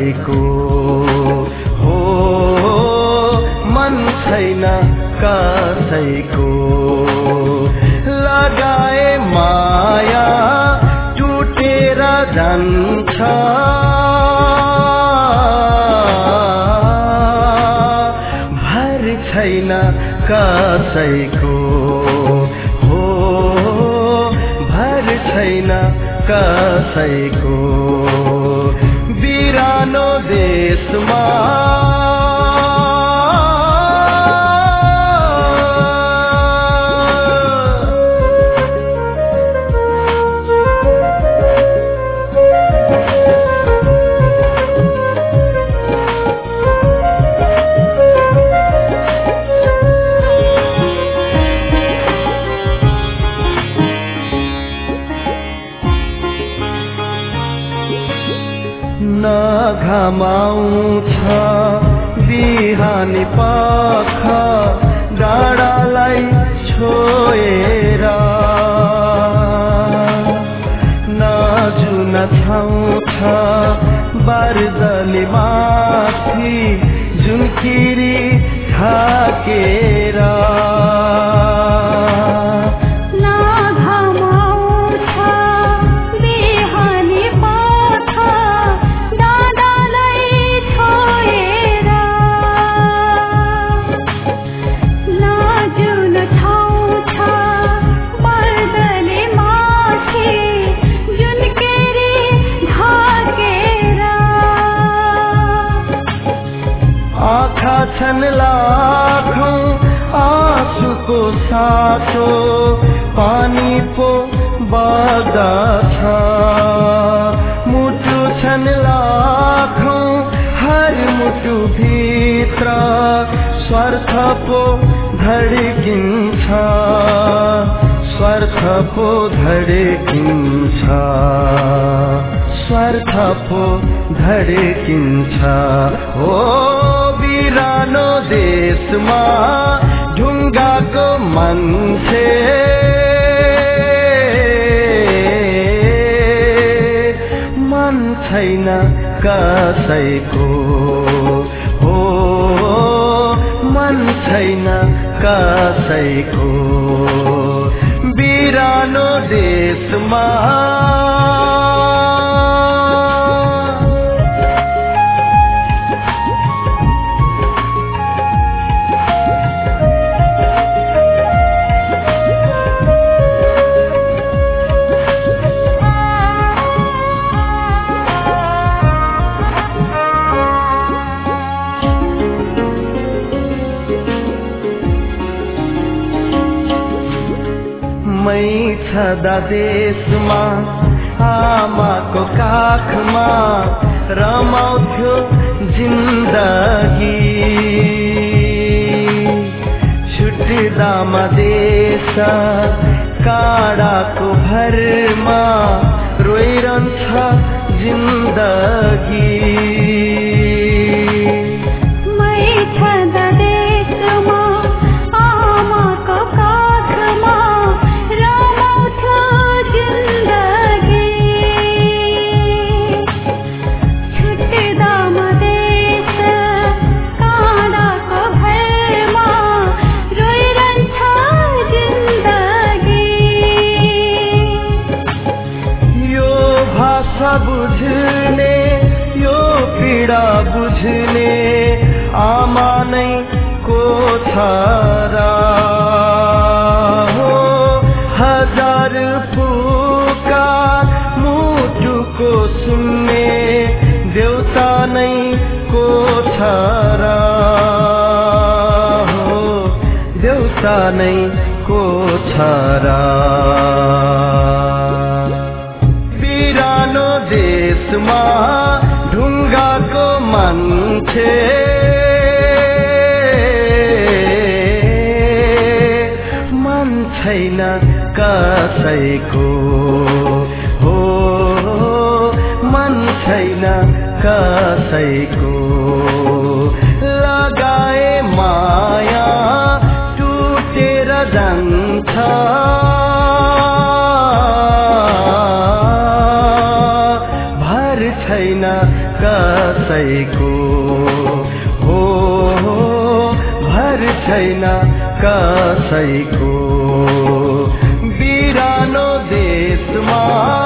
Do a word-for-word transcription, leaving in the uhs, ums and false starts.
कसैको हो मन छैन कसैको लगाए माया टुटेर जान्छ भर छैन कसैको हो भर छैन कसैको बिरानो देशमा घमाउँछ बिहानी पख डाँडालाई छोएर नजुन छाउँछ बारदली माथि जुनकिरी थाकेर छन् लाखौं आँसुको साटो पानी पो बग्दछ मुटु छन् लाखौं हर मुटु भित्र स्वार्थ पो धड्किन्छ स्वार्थ पो धड्किन्छ स्वार्थ पो धड्किन्छ हो बिरानो देशमा ढुङ्गाको मान्छे मन छैन कसैको हो मन छैन कसैको बिरानो देशमा मै छदा देशमा आमाको काखमा रमाउँथ्यो जिन्दगी छुट्टिदामा देश काडाको भरमा रोइरहन्छ जिन्दगी बुझ्ने यो पीडा बुझ्ने आमा नै को छ र हो हजार पुकार मुटुको सुन्ने देउता नै को छ र हो देउता नै को छ र देशमा ढुङ्गाको मान्छे मन छैन कसैको हो मन छैन कसैको लगाए माया टुटेर जान्छ छैन कसै छैन कसैको बिरानो देशमा